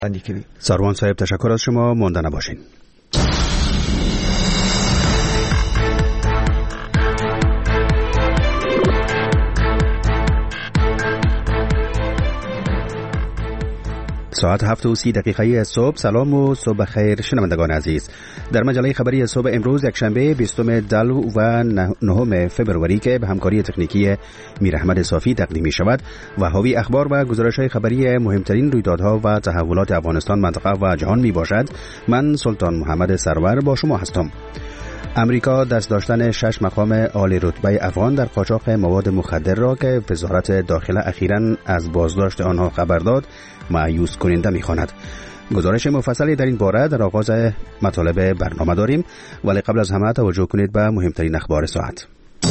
ساروان صاحب تشکر از شما، مانده نباشین. ساعت 7:30 صبح. سلام و صبح خیر شنوندگان عزیز. در مجله خبری صبح امروز یکشنبه 20 دلو و 9 فبروری که به همکاری تکنیکی میر احمد صافی تقدیم می شود و حاوی اخبار و گزارش‌های خبری مهمترین رویدادها و تحولات افغانستان، منطقه و جهان می باشد. من سلطان محمد سرور با شما هستم. امریکا دست داشتن 6 مقام عالی رتبه افغان در قاچاق مواد مخدر را که وزارت داخله اخیراً از بازداشت آنها خبر داد مایوس کننده می‌خواند. گزارش مفصلی در این باره در آغاز مطالب برنامه داریم، ولی قبل از همه توجه کنید به مهمترین اخبار ساعت.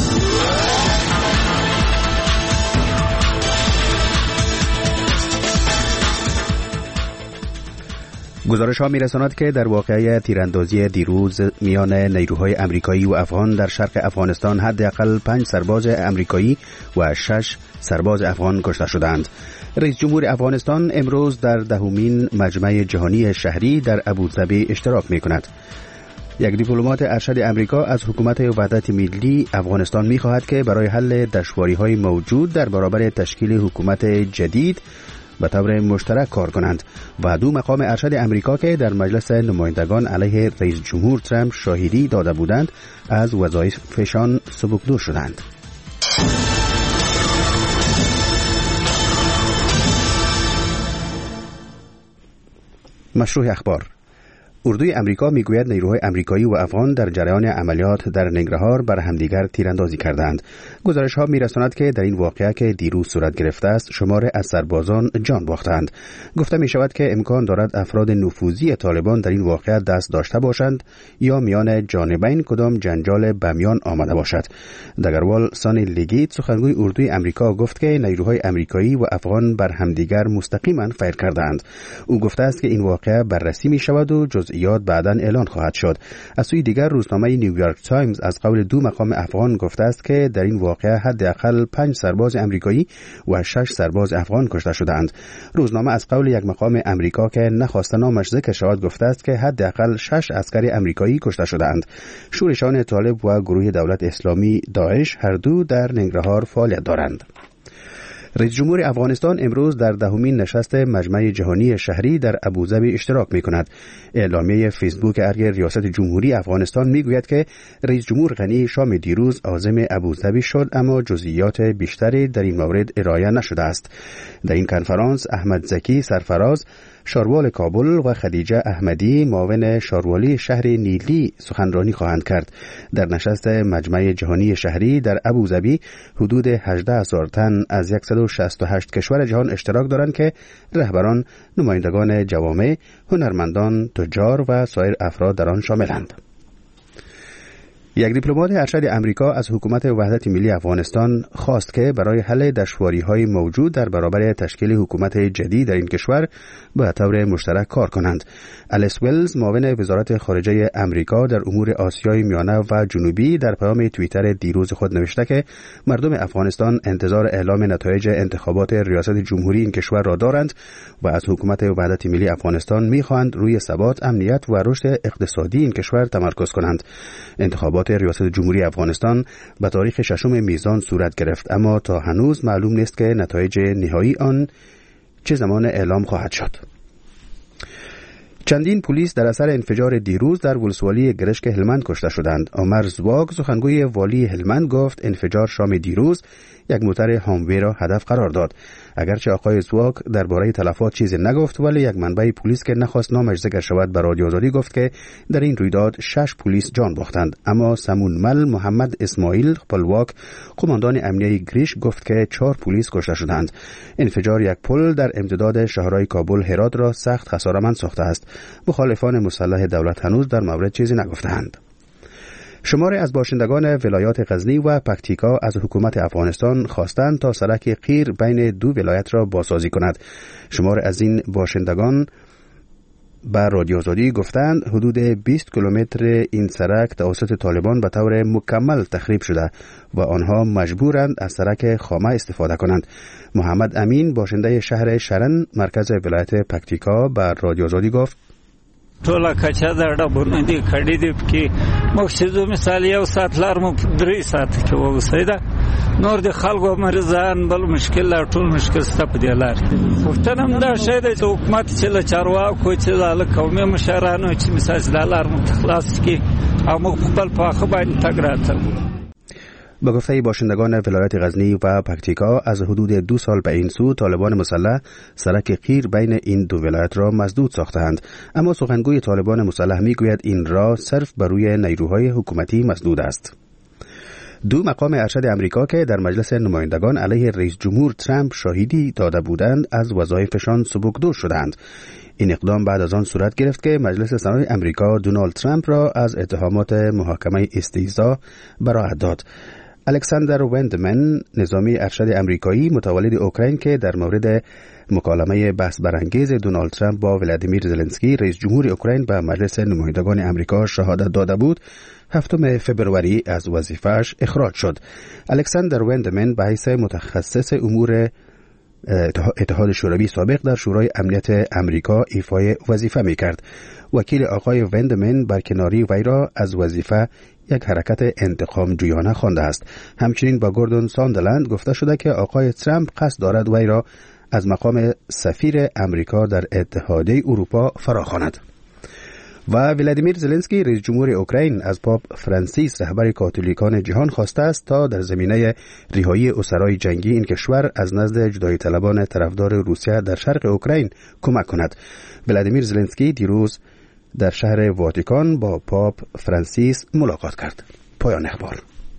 گزارش ها می رساند که در واقعه تیراندازی دیروز میان نیروهای امریکایی و افغان در شرق افغانستان حداقل 5 سرباز امریکایی و 6 سرباز افغان کشته شدند. رئیس جمهور افغانستان امروز در 10مین مجمع جهانی شهری در ابوظبی اشتراک می کند. یک دیپلمات ارشد امریکا از حکومت وحدت ملی افغانستان می خواهد که برای حل دشواری‌های موجود در برابر تشکیل حکومت جدید به طور مشترک کار کنند و 2 مقام ارشد امریکا که در مجلس نمایندگان علیه رئیس جمهور ترامپ شاهدی داده بودند از وظایفشان سبکدور شدند. مشروع اخبار. اردوی امریکا میگوید نیروهای امریکایی و افغان در جریان عملیات در ننگرهار بر همدیگر تیراندازی کردند. گزارش ها میرساند که در این واقعه که دیروز صورت گرفته است شمار از سربازان جان باختند. گفته می شود که امکان دارد افراد نفوذی طالبان در این واقعه دست داشته باشند یا میان جانبین کدام جنجال به میان آمده باشد. دگروال سانی لیگیت سخنگوی اردوی امریکا گفت که نیروهای امریکایی و افغان بر همدیگر مستقیما فیر کردند. او گفته است که این واقعه بررسی می شود و جزئیات بعداً اعلان خواهد شد. از سوی دیگر روزنامه نیویورک تایمز از قول 2 مقام افغان گفته است که در این واقعه حداقل 5 سرباز امریکایی و 6 سرباز افغان کشته شدند. روزنامه از قول یک مقام امریکا که نخواست نامش ذکر شود گفته است که حداقل 6 عسکر امریکایی کشته شدند. شورشان طالب و گروه دولت اسلامی داعش هر دو در ننگرهار فعالیت دارند. رئیس جمهور افغانستان امروز در 10مین نشست مجمع جهانی شهری در ابوظبی اشتراک می‌کند. اعلامیه فیسبوک ارگ ریاست جمهوری افغانستان میگوید که رئیس جمهور غنی شام دیروز عازم ابوظبی شد، اما جزئیات بیشتری در این مورد ارائه نشده است. در این کنفرانس احمد زکی سرفراز شاروال کابل و خدیجه احمدی معاون شاروالی شهر نیلی سخنرانی خواهند کرد. در نشست مجمع جهانی شهری در ابوظبی حدود 18,000 تن از 168 کشور جهان اشتراک دارند که رهبران، نمایندگان جوامع، هنرمندان، تجار و سایر افراد در آن شاملند. یک دیپلمات ارشد امریکا از حکومت وحدت ملی افغانستان خواست که برای حل دشواری‌های موجود در برابر تشکیل حکومت جدید در این کشور به طور مشترک کار کنند. الیس ولز معاون وزارت خارجه امریکا در امور آسیای میانه و جنوبی در پیام توییتر دیروز خود نوشته که مردم افغانستان انتظار اعلام نتایج انتخابات ریاست جمهوری این کشور را دارند و از حکومت وحدت ملی افغانستان می‌خواهند روی ثبات، امنیت و رشد اقتصادی این کشور تمرکز کنند. انتخابات ریاست جمهوری افغانستان به تاریخ 6 میزان صورت گرفت، اما تا هنوز معلوم نیست که نتایج نهایی آن چه زمان اعلام خواهد شد. چندین پلیس در اثر انفجار دیروز در ولسوالی گرشک هلمند کشته شدند. عمر زواگ سخنگوی والی هلمند گفت انفجار شام دیروز یک موتر هاموی را هدف قرار داد. اگرچه آقای زواگ درباره تلفات چیزی نگفت، ولی یک منبع پلیس که نخواست نامش ذکر شود به رادیو آزادی گفت که در این رویداد 6 پلیس جان باختند. اما سمونمل محمد اسماعیل خپلواک قماندان امنیه گریش گفت که 4 پلیس کشته شدند. انفجار یک پل در امتداد شهرهای کابل هرات را سخت خساره‌مند ساخته است. مخالفان مسلح دولت هنوز در مورد چیزی نگفتند. شماری از باشندگان ولایات غزنی و پکتیکا از حکومت افغانستان خواستند تا سرک قیر بین 2 ولایت را بازسازی کند. شماری از این باشندگان به رادیو آزادی گفتند حدود 20 کیلومتر این سرک توسط طالبان به طور مکمل تخریب شده و آنها مجبورند از سرک خامه استفاده کنند. محمد امین باشنده شهر شرن مرکز ولایت پکتیکا به رادیو آزادی گفت ټوله کچا د ډبونو دي کړي دي کې مقصدو مثال یو ساعت لار مو 3 ساعت کې ووسیده نور د خلکو مرزان بل مشکل لا ټول مشکل ست په دی لار پښتنم دا شی د حکومت چې له چارواکو چې له قومي مشرانو چې مثال د لار متخلاص کی او مقبل په خبر تګراته. به گفته باشندگان ولایت غزنی و پکتیکا از حدود 2 سال به این سو طالبان مسلح سرک قیر بین این دو ولایت را مسدود ساختند، اما سخنگوی طالبان مسلح میگوید این راه صرف بر روی نیروهای حکومتی مسدود است. دو مقام ارشد امریکا که در مجلس نمایندگان علیه رئیس جمهور ترامپ شاهدی داده بودند از وظایفشان سبکدور شدند. این اقدام بعد از آن صورت گرفت که مجلس سنای امریکا دونالد ترامپ را از اتهامات محاکمه استهزا براءت داد. الکساندر وندمن نظامی ارشد امریکایی متولد اوکراین که در مورد مکالمه بحث برانگیز دونالد ترامپ با ولادیمیر زلنسکی رئیس جمهور اوکراین به مجلس نمایندگان امریکا شهادت داده بود 7 فوریه از وظیفه‌اش اخراج شد. الکساندر وندمن به حیث متخصص امور اتحاد شوروی سابق در شورای امنیت امریکا ایفای وظیفه می‌کرد. وکیل آقای وندمن برکناری وی را از وظیفه یک حرکت انتقام جویانه خوانده است. همچنین با گوردون ساندرلند گفته شده که آقای ترامپ قصد دارد وی را از مقام سفیر امریکا در اتحادیه اروپا فراخواند. و ولادیمیر زلنسکی رئیس جمهور اوکراین از پاپ فرانسیس رهبر کاتولیکان جهان خواسته است تا در زمینه رهایی اسرای جنگی این کشور از نزد جدایی طلبان طرفدار روسیه در شرق اوکراین کمک کند. ولادیمیر زلنسکی دیروز در شهر واتیکان با پاپ فرانسیس ملاقات کرد. پایان اخبار.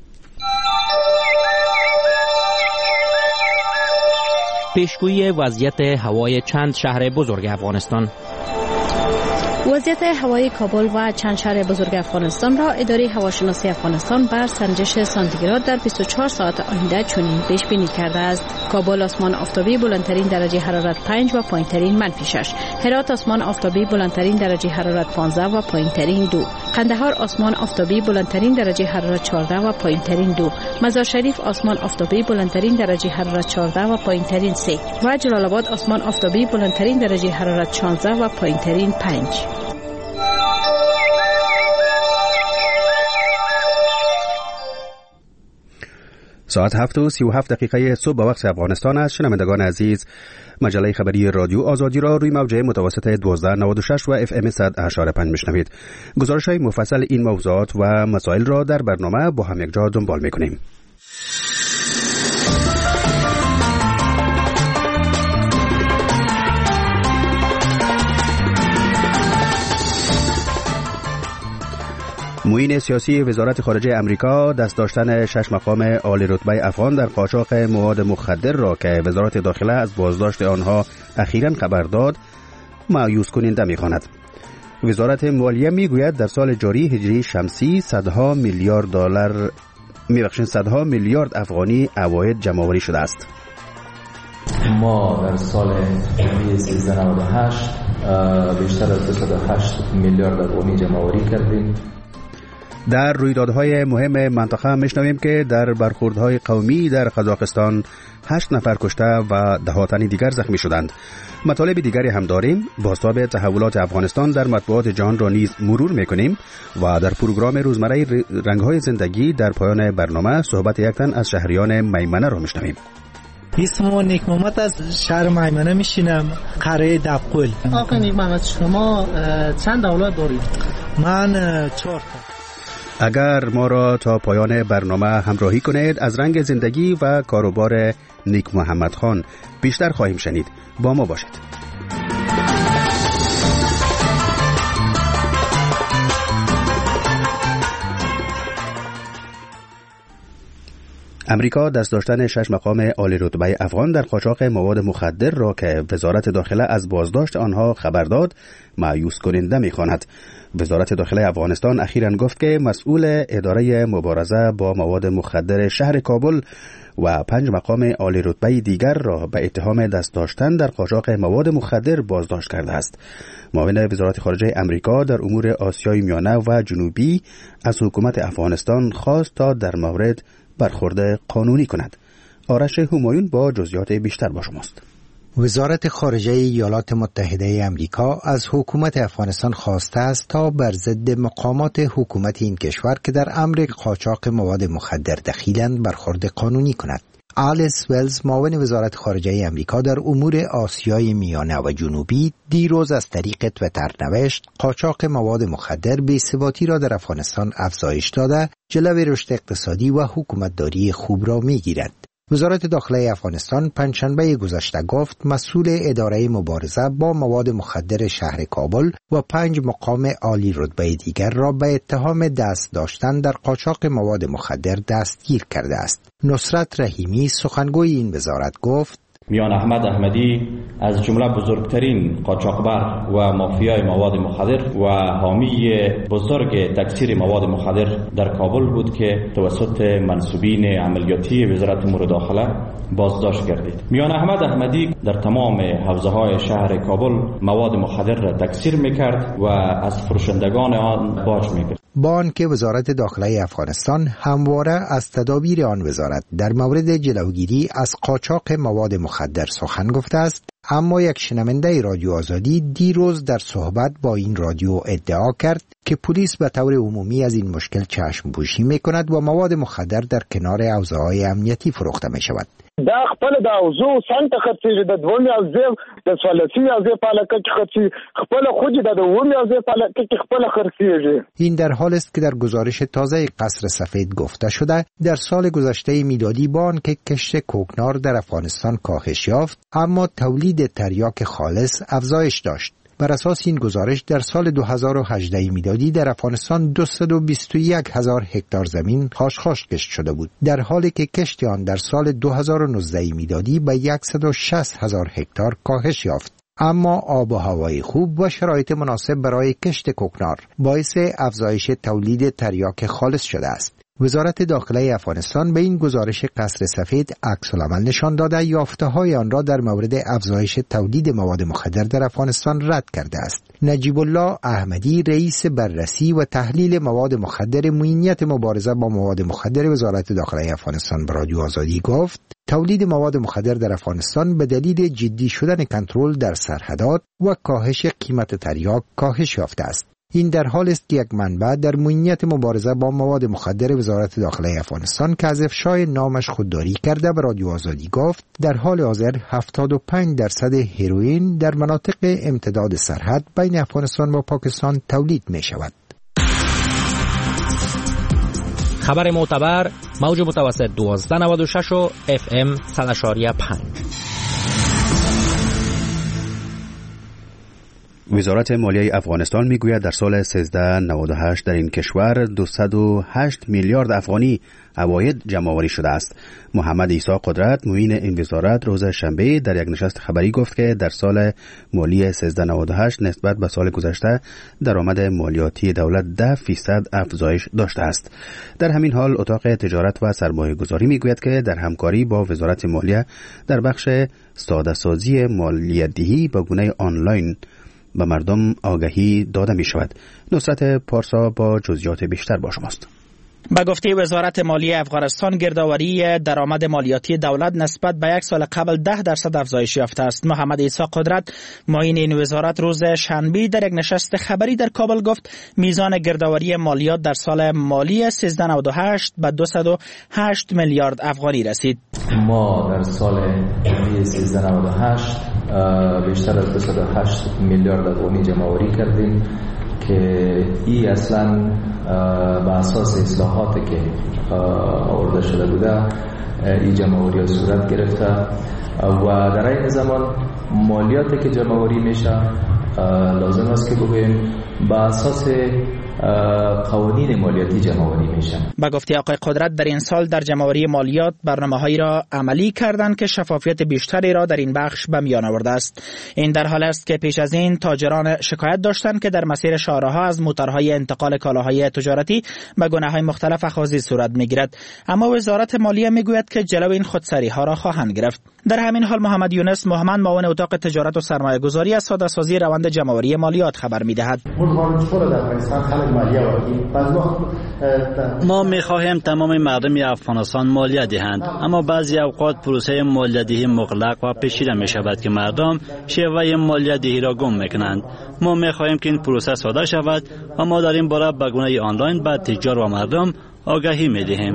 پیشگویی وضعیت هوای چند شهر بزرگ افغانستان. وضعیت هوای کابل و چند شهر بزرگ افغانستان را اداره هواشناسی افغانستان بر سنجش سانتیگراد در 24 ساعت آینده چنین پیش بینی کرده است: کابل آسمان آفتابی بلندترین درجه حرارت 5 و پایینترین -6. هرات آسمان آفتابی بلندترین درجه حرارت 15 و پایینترین 2. قندهار آسمان آفتابی بلندترین درجه حرارت 14 و پایینترین 2. مزار شریف آسمان آفتابی بلندترین درجه حرارت 14 و پایینترین 3 و جلال آباد آسمان آفتابی بلندترین درجه حرارت 16 و پایینترین 5. ساعت 7:37 صبح به وقت افغانستان است. شنوندگان عزیز، مجله خبری رادیو آزادی را روی موجه متوسط 1296 و FM 100.5 میشنوید. گزارش‌های مفصل این موضوعات و مسائل را در برنامه با هم یکجا دنبال می‌کنیم. معین سیاسی وزارت خارجه امریکا دست داشتن 6 مقام عالی رتبه افغان در قاچاق مواد مخدر را که وزارت داخله از بازداشت آنها اخیراً خبر داد مایوس کننده می‌خواند. وزارت مالیه میگوید در سال جاری هجری شمسی صدها میلیارد افغانی عواید جمع‌آوری شده است. ما در سال 1398 بیشتر از 208 میلیارد افغانی جمع‌آوری کردیم. در رویدادهای مهم منطقه میشنویم که در برخوردهای قومی در قزاقستان 8 نفر کشته و ده‌ها تن دیگر زخمی شدند. مطالب دیگری هم داریم. بازتاب تحولات افغانستان در مطبوعات جهان را نیز مرور میکنیم و در پروگرام روزمره رنگ‌های زندگی در پایان برنامه صحبت یک تن از شهریان میمنه را میشنویم. اسم نیک محمد از شهر میمنه میشینم، قریه دبقل. آقای نیک محمد، شما چند اولاد دارید؟ من 4 تا. اگر ما را تا پایان برنامه همراهی کنید از رنگ زندگی و کاروبار نیک محمد خان بیشتر خواهیم شنید. با ما باشید. امریکا دست داشتن 6 مقام عالی رتبه افغان در قاچاق مواد مخدر را که وزارت داخله از بازداشت آنها خبر داد مایوس کننده می‌خواند. وزارت داخله افغانستان اخیراً گفت که مسئول اداره مبارزه با مواد مخدر شهر کابل و 5 مقام عالی رتبه دیگر را به اتهام دست داشتن در قاچاق مواد مخدر بازداشت کرده است. معاون وزارت خارجه امریکا در امور آسیای میانه و جنوبی از حکومت افغانستان خواست تا در مورد برخورد قانونی کند. آرش همایون با جزئیات بیشتر با شماست. وزارت خارجه ایالات متحده امریکا از حکومت افغانستان خواسته است تا بر ضد مقامات حکومت این کشور که در امر قاچاق مواد مخدر دخیلند برخورد قانونی کند. آلیس ولز معاون وزارت خارجه امریکا در امور آسیای میانه و جنوبی دیروز از طریق توییتر نوشت قاچاق مواد مخدر بی‌ثباتی را در افغانستان افزایش داده، جلوی رشد اقتصادی و حکومتداری خوب را می‌گیرد. وزارت داخله افغانستان پنجشنبه گذشته گفت مسئول اداره مبارزه با مواد مخدر شهر کابل و 5 مقام عالی رتبه دیگر را به اتهام دست داشتن در قاچاق مواد مخدر دستگیر کرده است. نصرت رحیمی سخنگوی این وزارت گفت میان احمد احمدی از جمله بزرگترین قاچاقبر و مافیای مواد مخدر و حامی بزرگ تکثیر مواد مخدر در کابل بود که توسط منصوبین عملیاتی وزارت امور داخله بازداشت گردید. میان احمد احمدی در تمام حوزه‌های شهر کابل مواد مخدر را تکثیر می‌کرد و از فروشندگان آن باج می‌گرفت. با آنکه وزارت داخله افغانستان همواره از تدابیر آن وزارت در مورد جلوگیری از قاچاق مواد مخدر سخن گفته است، اما یک شنونده رادیو آزادی دیروز در صحبت با این رادیو ادعا کرد که پلیس به طور عمومی از این مشکل چشم پوشی می‌کند و مواد مخدر در کنار حوزه‌های امنیتی فروخته می‌شود. دا خپل د اوزو سنت خرڅیږي د دومي او زیب د سوالسی او زیب پالکه کې خرڅي خپل خوجي د دومي او زیب پالکه کې خپل خرڅیږي. این در حال است که در گزارش تازه قصر سفید گفته شده در سال گذشته میلادی با آنکه کشت کوکنار در افغانستان کاهش یافت، اما تولید تریاک خالص افزایش داشت. بر اساس این گزارش در سال 2018 میلادی در افغانستان 221,000 هکتار زمین خاشخاش کشت شده بود، در حالی که کشت آن در سال 2019 میلادی به 160,000 هکتار کاهش یافت. اما آب و هوای خوب و شرایط مناسب برای کشت کوکنار باعث افزایش تولید تریاک خالص شده است. وزارت داخله افغانستان به این گزارش قصر سفید عکس‌العمل نشان داده یافته‌های آن را در مورد افزایش تولید مواد مخدر در افغانستان رد کرده است. نجیب الله احمدی رئیس بررسی و تحلیل مواد مخدر معینیت مبارزه با مواد مخدر وزارت داخله افغانستان به رادیو آزادی گفت تولید مواد مخدر در افغانستان به دلیل جدی شدن کنترل در سرحدات و کاهش قیمت تریاک کاهش یافته است. این در حال است که یک منبع در معینیت مبارزه با مواد مخدر وزارت داخله افغانستان که از افشای نامش خودداری کرده به رادیو آزادی گفت در حال حاضر 75% هروئین در مناطق امتداد سرحد بین افغانستان و پاکستان تولید می شود. خبر معتبر موج متوسط 1296 و FM 100.5. وزارت مالیه افغانستان میگوید در سال 1398 در این کشور 208 میلیارد افغانی عواید جمع‌آوری شده است. محمد عیسی قدرت معین این وزارت روز شنبه در یک نشست خبری گفت که در سال مالی 1398 نسبت به سال گذشته درآمد مالیاتی دولت 10% افزایش داشته است. در همین حال اتاق تجارت و سرمایه‌گذاری میگوید که در همکاری با وزارت مالیه در بخش ساده‌سازی مالیات‌دهی به گونه آنلاین به مردم آگاهی داده می شود. نصرت پارسا با جزئیات بیشتر با شماست. به گفته وزارت مالیه افغانستان گردآوری درآمد مالیاتی دولت نسبت به یک سال قبل 10% افزایش یافته است. محمد عیسی قدرت معین این وزارت روز شنبه در یک نشست خبری در کابل گفت میزان گردآوری مالیات در سال مالی 1398 به 208 میلیارد افغانی رسید. ما در سال 1398 بیشتر از 208 میلیارد افغانی جمع‌آوری کردیم که این اصلا به اساس اصلاحاتی که آورده شده بوده این جمع‌آوری صورت گرفته و در این زمان مالیاتی که جمع‌آوری میشه لازم است که بگوییم به اساس قوانین مالیاتی جمع‌آوری میشن. با گفته آقای قدرت در این سال در جمع‌آوری مالیات برنامه‌هایی را عملی کردند که شفافیت بیشتری را در این بخش به میان آورده است. این در حال است که پیش از این تاجران شکایت داشتند که در مسیر شاهراه‌ها از موتورهای انتقال کالاهای تجارتی به گونه‌های مختلف اخاذی صورت می‌گیرد، اما وزارت مالیه میگوید که جلو این خودسری‌ها را خواهند گرفت. در همین حال محمد یونس محمد معاون اتاق تجارت و سرمایه‌گذاری از ساده‌سازی روند جمع‌آوری مالیات خبر می‌دهد. ما می‌خواهیم تمام مردم افغانستان مالیه دهند، اما بعضی اوقات پروسه مالیه دهی مغلق و پیچیده می‌شود که مردم شیوه مالیه دهی را گم می‌کنند. ما می‌خواهیم که این پروسه ساده شود و ما در این باره به گونه آنلاین به تجار و مردم آگاهی می‌دهیم.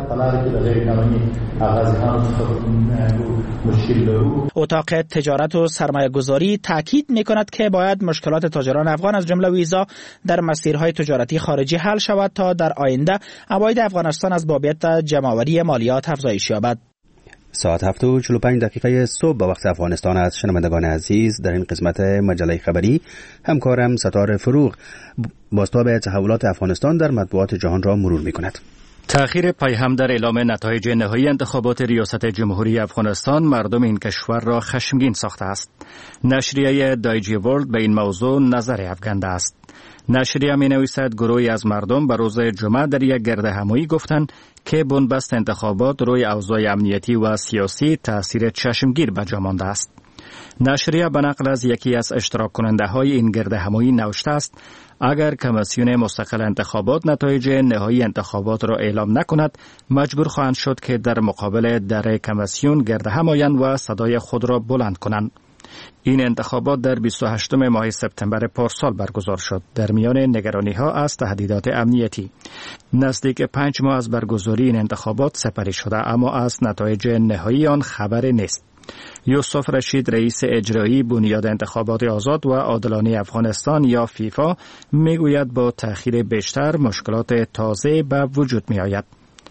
اتاق تجارت و سرمایه‌گذاری تاکید می‌کند که باید مشکلات تاجران افغان از جمله ویزا در مسیرهای تجارتی خارجی حل شود تا در آینده عواید افغانستان از بابت جمع‌آوری مالیات افزایش یابد. ساعت 7:45 صبح به وقت افغانستان است. شنوندگان عزیز، در این قسمت مجله خبری همکارم ستاره فروغ بازتاب تحولات افغانستان در مطبوعات جهان را مرور می‌کند. تأخیر پیهم در اعلام نتایج نهایی انتخابات ریاست جمهوری افغانستان مردم این کشور را خشمگین ساخته است. نشریه دایجی ورلد به این موضوع نظر افکنده است. نشریه می نویسد گروهی از مردم به روز جمعه در یک گردهمایی گفتند که بنبست انتخابات روی اوضاع امنیتی و سیاسی تأثیر چشمگیر به جا مانده است. نشریه به نقل از یکی از اشتراک کننده های این گردهمایی نوشته است اگر کمیسیون مستقل انتخابات نتایج نهایی انتخابات را اعلام نکند مجبور خواهند شد که در مقابل در کمیسیون گردهم آیند و صدای خود را بلند کنند. این انتخابات در 28 ماه سپتامبر پارسال برگزار شد. در میان نگرانی ها از تهدیدات امنیتی نزدیک 5 ماه از برگزاری این انتخابات سپری شده، اما از نتایج نهایی آن خبری نیست. یوسف رشید رئیس اجرایی بنیاد انتخابات آزاد و عادلانه افغانستان یا فیفا میگوید با تأخیر بیشتر مشکلات تازه به وجود می آید.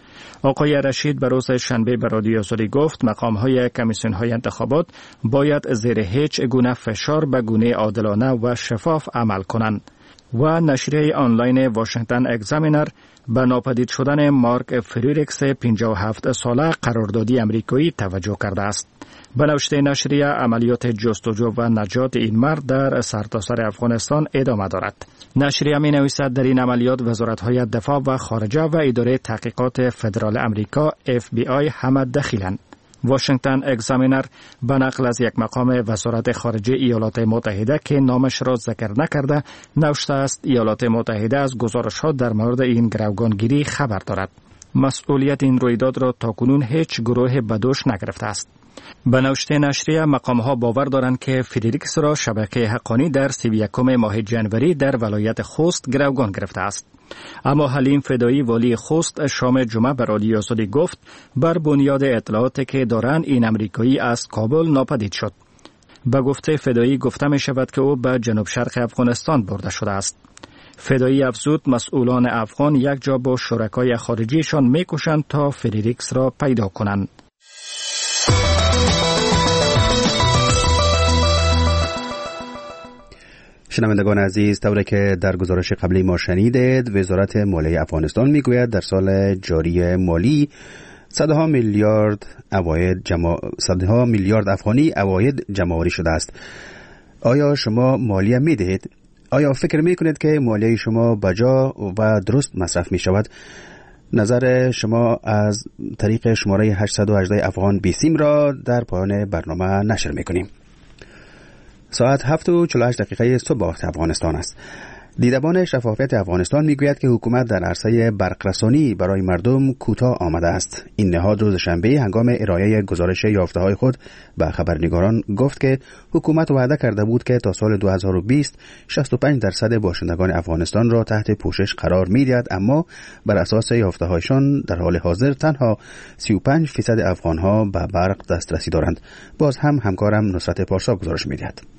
آقای رشید به روز شنبه به رادیو آزادی گفت مقام‌های کمیسیون‌های انتخابات باید زیر هیچ گونه فشار به گونه عادلانه و شفاف عمل کنند و نشریه آنلاین واشنگتن اگزامینر به ناپدید شدن مارک فریریکس 57 ساله قراردادی امریکایی توجه کرده است. به نوشته نشریه عملیات جستجو و نجات این مرد در سرتاسر افغانستان ادامه دارد. نشریه می نویسد در این عملیات وزارت‌های دفاع و خارجه و اداره تحقیقات فدرال امریکا FBI همه دخیلند. واشنگتن اگزامینر به نقل از یک مقام وزارت خارجه ایالات متحده که نامش را ذکر نکرده نوشته است ایالات متحده از گزارش‌ها در مورد این گروگانگیری خبر دارد. مسئولیت این رویداد را تاکنون هیچ گروه بدوش نگرفته است. به نوشته نشریه مقام‌ها باور دارند که فریریکس را شبکه حقانی در 31 ماه جنوری در ولایت خوست گروگان گرفته است. اما حلیم فدایی والی خوست شام جمعه به رادیو آزادی گفت بر بنیاد اطلاعاتی که دارند این امریکایی از کابل ناپدید شد. به گفته فدایی گفته می شود که او به جنوب شرق افغانستان برده شده است. فدایی افزود مسئولان افغان یک جا با شرکای خارجیشان می کوشند تا فریریکس را پیدا کنند. شنوندگان عزیز، طوری که در گزارش قبلی ما شنیدید، وزارت مالیه افغانستان میگوید در سال جاری مالی صدها میلیارد افغانی عواید جمع‌آوری شده است. آیا شما مالیه میدهید؟ آیا فکر میکنید که مالیه شما بجا و درست مصرف میشود؟ نظر شما از طریق شماره 818 افغان بیسیم را در پایان برنامه نشر میکنیم. ساعت 7:48 صبح به وقت افغانستان است. دیدبان شفافیت افغانستان میگوید که حکومت در عرصه برقرسانی برای مردم کوتاه آمده است. این نهاد روز شنبه هنگام ارائه گزارش یافته‌های خود به خبرنگاران گفت که حکومت وعده کرده بود که تا سال 2020 65% باشندگان افغانستان را تحت پوشش قرار می‌دهد، اما بر اساس یافته‌هایشان در حال حاضر تنها 35% افغان‌ها به برق دسترسی دارند. باز هم همکارم نصرت پارسا گزارش می‌دهد.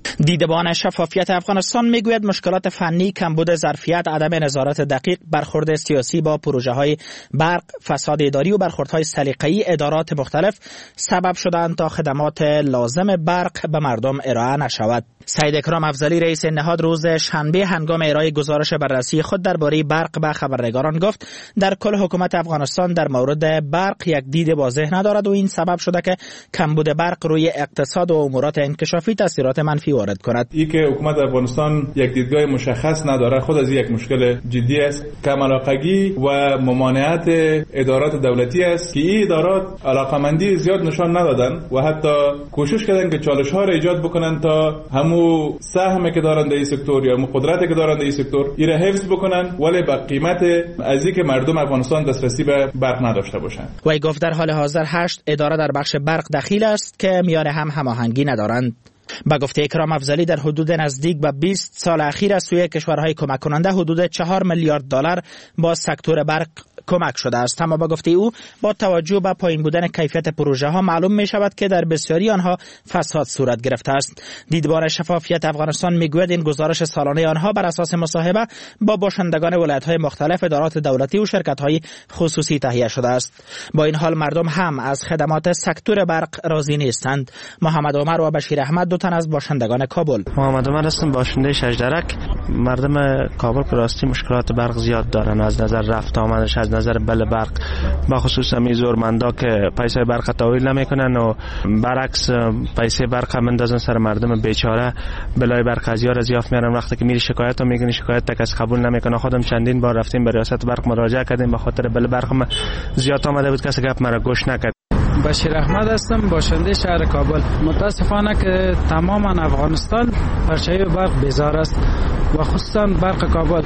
دیدبان شفافیت افغانستان میگوید مشکلات فنی، کمبود ظرفیت، عدم نظارت دقیق، برخورد سیاسی با پروژه های برق، فساد اداری و برخوردهای سلیقه‌ای ادارات مختلف سبب شدند تا خدمات لازم برق به مردم ارائه نشود. سید اکرام افضلی رئیس نهاد روز شنبه هنگام ارائه گزارش بررسی خود درباره برق به خبرنگاران گفت در کل حکومت افغانستان در مورد برق یک دید واضح ندارد و این سبب شده که کمبود برق روی اقتصاد و امورات انکشافی تاثیرات منفی وارد کند. این که حکومت افغانستان یک دیدگاه مشخص نداره خود از یک مشکل جدی است. کم علاقگی و ممانعت ادارات دولتی است که این ادارات علاقمندی زیاد نشان ندادن و حتی کوشش کردن که چالش ها را ایجاد بکنن تا همو سهمی که دارن در این سکتور یا قدرتی که دارن در این سکتور ایره حفظ بکنن ولی با قیمت از اینکه مردم افغانستان دسترسی به برق نداشته باشند. وی گفت در حال حاضر 8 اداره در بخش برق دخیل است که میان هم هماهنگی ندارند. با گفته اکرام افضلی در حدود نزدیک به 20 سال اخیر از سوی کشورهای کمک کننده حدود 4 میلیارد دلار با سکتور برق کمک شده است، اما با گفته او با توجه به پایین بودن کیفیت پروژه ها معلوم می شود که در بسیاری آنها فساد صورت گرفته است. دیدبان شفافیت افغانستان میگوید این گزارش سالانه آنها بر اساس مصاحبه با باشندگان ولایت های مختلف، ادارات دولتی و شرکت های خصوصی تهیه شده است. با این حال مردم هم از خدمات سکتور برق راضی نیستند. محمد عمر و بشیر احمد دو تن از باشندگان کابل. محمد عمر هستم، باشنده شجرک. مردم کابل که راستی مشکلات برق زیاد دارن از نظر رفت آمدش، از نظر بل برق، با خصوص می زورمندا که پیسه برق تحویل نمیکنن و برعکس پیسه برق مندازن سر مردم بیچاره. بلای برق از یار زیاف میارن، وقتی که میری شکایت میکنی شکایت تا کس قبول نمیکنه. خودم چندین بار رفتیم به ریاست برق مراجعه کردیم، به خاطر بل برق زیاد آمده بود، کسی گپ مرا گوش نکرد. بشیر احمد هستم، باشنده شهر کابل. متاسفانه که تماما افغانستان پرچه برق بیزار است و خصوصا برق کابل.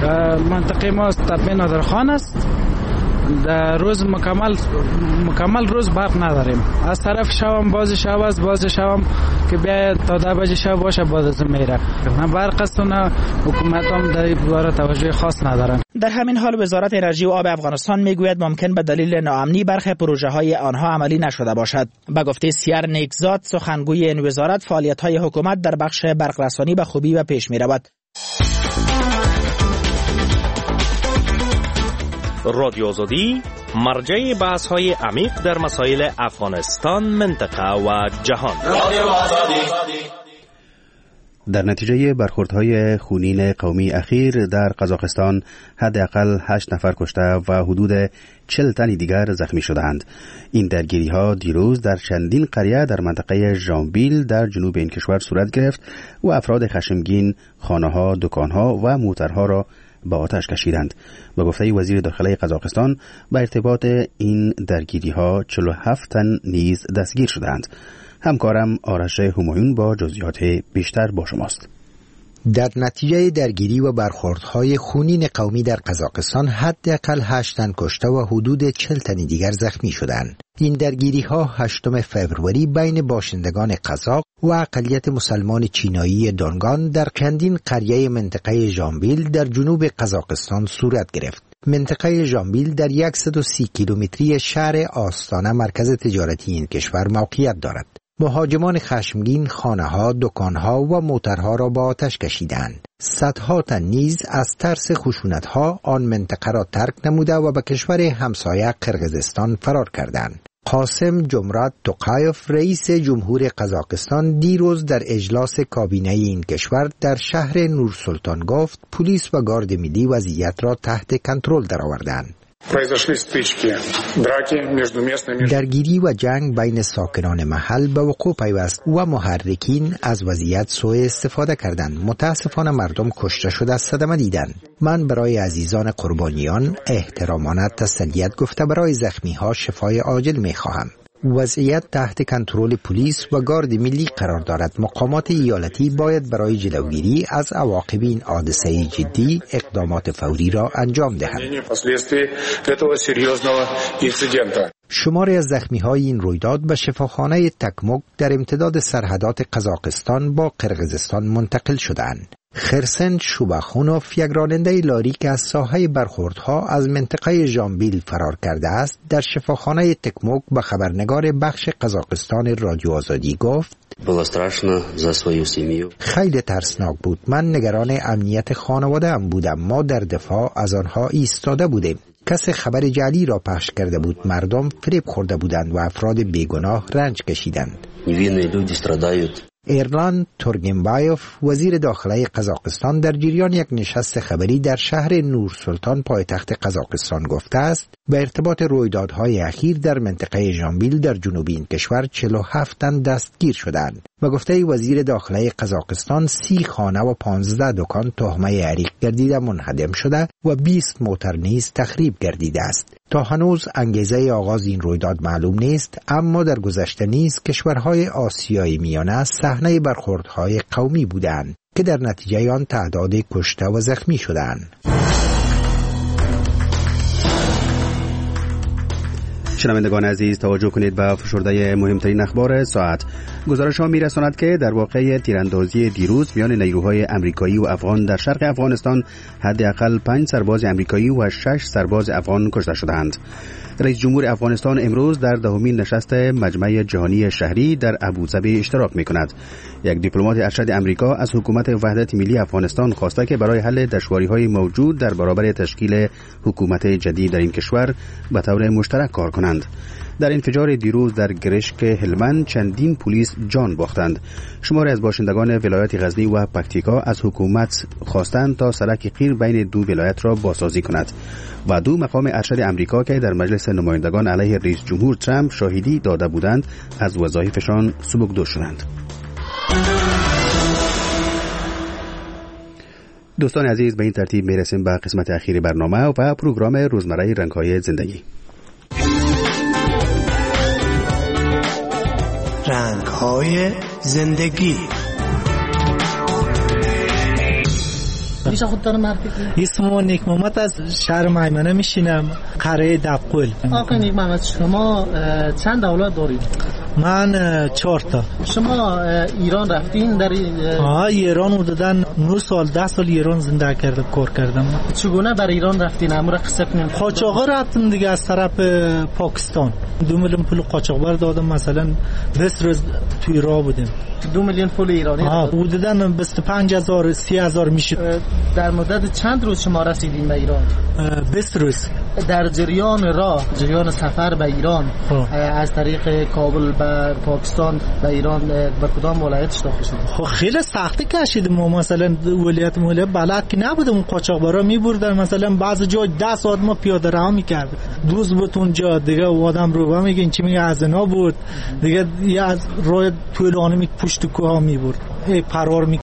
منطقه ما تپه نادرخان است، در روز مکمل روز برق نداریم. از طرف شبم باز شبم که بیاید تا 10 بجه شب باشه باز از میره. نه برق است و نه حکومت هم در این باره توجه خاص ندارن. در همین حال وزارت انرژی و آب افغانستان میگوید ممکن به دلیل ناامنی برخی پروژه های آنها عملی نشده باشد. به گفته سیر نیکزاد سخنگوی این وزارت، فعالیت های حکومت در بخش برق رسانی به خوبی و پیش میرود. رادیو آزادی مرجع بحث های عمیق در مسائل افغانستان، منطقه و جهان. در نتیجه برخوردهای خونین قومی اخیر در قزاقستان حداقل 8 نفر کشته و حدود 40 تن دیگر زخمی شدند. این درگیری‌ها دیروز در چندین قریه در منطقه ژامبیل در جنوب این کشور صورت گرفت و افراد خشمگین خانه‌ها، دکان‌ها و موترها را به آتش کشیدند. به گفته وزیر داخلی قزاقستان با ارتباط این درگیری‌ها 47 تن نیز دستگیر شدند. همکارم آرش همایون با جزئیات بیشتر با شماست. در نتیجه درگیری و برخوردهای خونین قومی در قزاقستان حداقل 8 تن کشته و حدود 40 تن دیگر زخمی شدند. این درگیری‌ها 8 فوریه بین باشندگان قزاق و اقلیت مسلمان چینایی دونگان در چندین قریه منطقه ژامبیل در جنوب قزاقستان صورت گرفت. منطقه ژامبیل در 130 کیلومتری شهر آستانه مرکز تجارتی این کشور موقعیت دارد. مهاجمان خشمگین خانه‌ها، دکان‌ها و موترها را با آتش کشیدند. صدها تن نیز از ترس خشونت‌ها آن منطقه را ترک نموده و به کشور همسایه قرقیزستان فرار کردند. قاسم جمرات توقایف رئیس جمهور قزاقستان دیروز در اجلاس کابینه این کشور در شهر نورسلطان گفت پلیس و گارد ملی وضعیت را تحت کنترل درآوردند. درگیری و جنگ بین ساکنان محل به وقوع پیوست و محرکین از وضعیت سوء استفاده کردند. متاسفانه مردم کشته شده صدمه دیدند. من برای عزیزان قربانیان احترامانه تسلیت گفته برای زخمی ها شفای عاجل می خواهم. وضعیت تحت کنترل پلیس و گارد ملی قرار دارد. مقامات ایالتی باید برای جلوگیری از عواقب این حادثه جدی اقدامات فوری را انجام دهند. شماری از زخمی‌های این رویداد به شفاخانه تکموک در امتداد سرحدات قزاقستان با قرقیزستان منتقل شدند. خرسن شوباخونوف، یک راننده لاری که از ساحه برخوردها از منطقه ژامبیل فرار کرده است، در شفاخانه تکموک به خبرنگار بخش قزاقستان رادیو آزادی گفت: خیلی ترسناک بود. من نگران امنیت خانواده ام بودم. ما در دفاع از آنها ایستاده بودیم. کسی خبر جعلی را پخش کرده بود. مردم فریب خورده بودند و افراد بیگناه رنج کشیدند. ایرلان تورگنبایوف، وزیر داخله قزاقستان، در جریان یک نشست خبری در شهر نورسلطان پایتخت قزاقستان گفته است به ارتباط رویدادهای اخیر در منطقه ژامبیل در جنوب این کشور 47 تن دستگیر شدند و گفته وزیر داخله قزاقستان 30 خانه و 15 دکان تهمه عریق گردیده منهدم شده و 20 موتر نیز تخریب گردیده است. تا هنوز انگیزه آغاز این رویداد معلوم نیست، اما در گذشته نیز کشورهای آسیای میانه صحنه برخوردهای قومی بودند که در نتیجه آن تعداد کشته و زخمی شدند. شنوندگان عزیز، توجه کنید به فشرده مهمترین اخبار ساعت. گزارش ها میرساند که در واقع تیراندازی دیروز میان نیروهای امریکایی و افغان در شرق افغانستان حداقل 5 سرباز امریکایی و 6 سرباز افغان کشته شدند. رئیس جمهور افغانستان امروز در دهمین نشست مجمع جهانی شهری در ابوظبی اشتراک می‌کند. یک دیپلمات ارشد امریکا از حکومت وحدت ملی افغانستان خواسته که برای حل دشواری‌های موجود در برابر تشکیل حکومت جدید در این کشور به طور مشترک کار کنند. در انفجار دیروز در گرشک هلمند چندین پلیس جان باختند. شماری از باشندگان ولایت غزنی و پکتیکا از حکومت خواستند تا سرک قیر بین دو ولایت را بازسازی کند و دو مقام ارشد امریکا که در مجلس نمایندگان علیه رئیس جمهور ترامپ شاهدی داده بودند از وظایفشان سبکدور شدند. دوستان عزیز، به این ترتیب میرسیم به قسمت اخیر برنامه و پروگرام روزمره رنگ‌های زندگی. رنگ‌های زندگی. میشه خودتان معرفی کنید؟ اسم نیک محمد از شهر میمنه میشینم، قریه دبقل. آقای نیک محمد، شما چند اولاد دارید؟ من 4 تا. شما ایران رفتین؟ در ایران حدوداً 9 سال 10 سال ایران زندگی کردم، کار کردم. چگونه بر ایران رفتین؟ امور قصه کنیم. قاچاق رفتم دیگه از طرف پاکستان. 2 میلیون پول قاچاق دادم، مثلا 20 روز توی راه بودیم. 2 میلیون پول ایرانی. حدوداً 25000 30000 میشه. در مدت چند روز شما رسیدین به ایران؟ 20 روز. در جریان سفر به ایران از طریق کابل به پاکستان به ایران به کدام ولایت داخل شدید؟ خیلی سختی کشیدیم. ما مثلا ولایت بلد که نبودیم، قاچاقبرا میبردن، مثلا بعضی جا 10 ساعت ما پیاده راه میکرد. دوز بود اونجا دیگه آدم رو میگن چی میگه از اینا بود دیگه، از راه طولانی پشت کوه میبرد، پرار